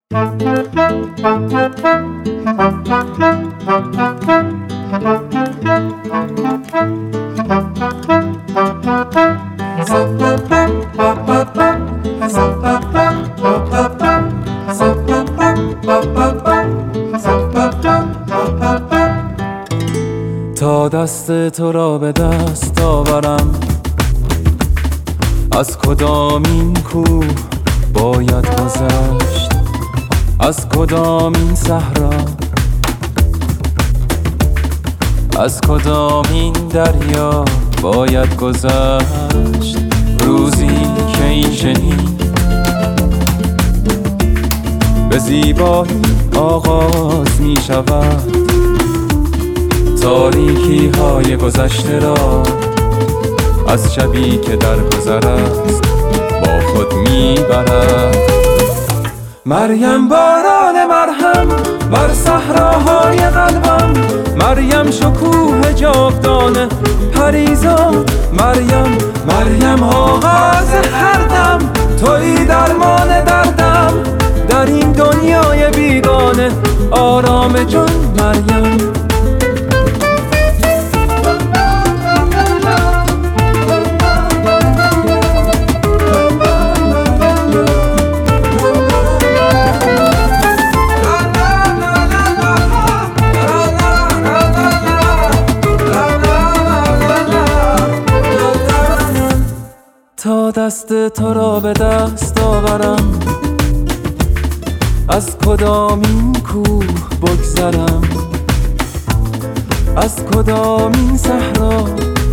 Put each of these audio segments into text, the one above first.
تا دست تو را به دست آورم، از کدامین کوه باید گذشت، از کدامین صحرا، از کدامین دریا باید گذشت. روزی که این چنین به زیبایی آغاز می شود، تاریکی های گذشته را از شبی که در گذر است با خود میبرد. مریم باران مرهم بر صحراهای قلبم، مریم شکوه جاودانه پریزان، مریم آغاز هر دم، تویی درمان دردم در این دنیای بیگانه، آرام جان مریم. تا دست تو را به دست آورم، از کدامین کوه بگذرم، از کدامین صحرا،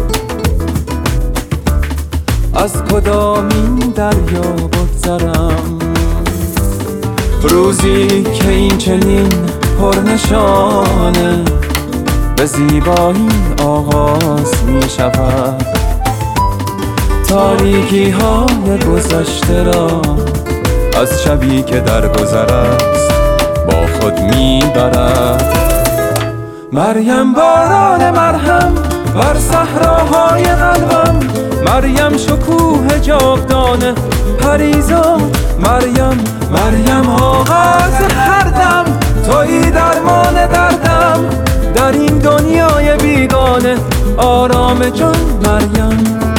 از کدامین دریا بگذرم. روزی که این چنین پرنشانه به زیبایی آغاز می شود، تاریکی های گذشته را از شبی که در گذر است با خود میبرد. مریم باران مرهم بر صحراهای قلبم، مریم شکوه جاودانه پریزان، مریم آغاز هر دم، تویی درمان دردم در این دنیای بیگانه، آرام جان مریم.